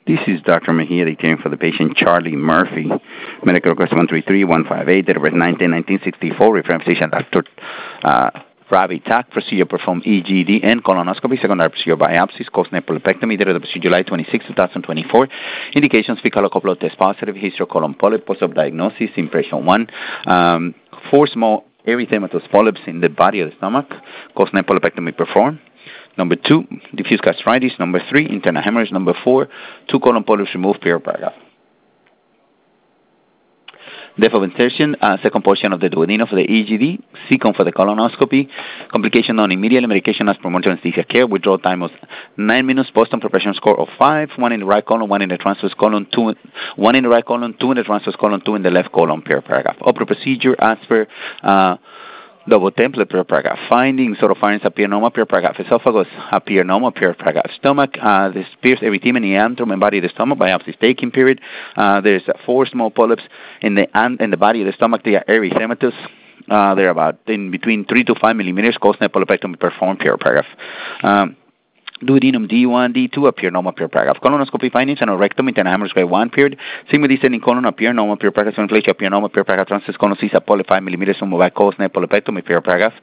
This is Dr. Mejia caring for the patient Charlie Murphy. Medical request 133-158, date of birth 1964, reference physician Dr. Ravi Tak, procedure performed EGD and colonoscopy, secondary procedure biopsies, post-nephropectomy, date of the procedure July 26, 2024. Indications, fecal occult test positive, history of colon polyp, post-op diagnosis, impression 1, 4 small erythematous polyps in the body of the stomach, post-nephropectomy performed. Number 2, diffuse gastritis. Number 3, internal hemorrhage. Number 4, 2 colon polyps removed, per paragraph. Depth of insertion, second portion of the duodenum for the EGD, second for the colonoscopy. Complication known immediately, medication as per anesthesia care. Withdrawal time was 9 minutes, Boston preparation score of 5, 1 in the right colon, 1 in the transverse colon, 2, 1 in the right colon, 2 in the transverse colon, 2 in the left colon, per paragraph. Upper procedure as per double template, per paragraph. Findings: oropharynx appear normal, per paragraph. Esophagus appear normal, per paragraph. Stomach, this appears erythema in the antrum and body of the stomach. Biopsy is taken, period. There's 4 small polyps in the body of the stomach. They are erythematous. They're about in between 3 to 5 millimeters. Post-nephropectomy performed, per paragraph. Duodenum D1, D2 appear normal, per paragraph. Colonoscopy findings: anorrectum, internal hemorrhage grade 1, period. Sigma descending colon appear normal, per paragraph. Inflation appear normal, per paragraph. Transverse colon cyst polyp 5 millimeters, removed by post-nephropectomy, per paragraph.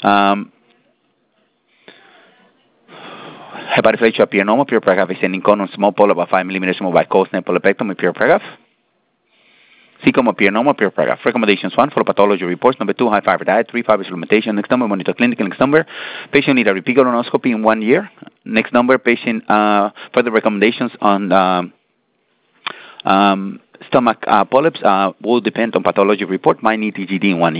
Hepatoflexia appear normal, per paragraph. Ascending colon small polyp about 5 millimeters, removed by post-nephropectomy, per paragraph. Cecum appear normal, per paragraph. Recommendations: 1, follow pathology reports. Number 2, high fiber diet. 3, fiber supplementation. Next number, monitor clinical. Next number, patient need a repeat colonoscopy in 1 year. Next number, patient further recommendations on stomach polyps will depend on pathology report. Might need EGD in 1 year.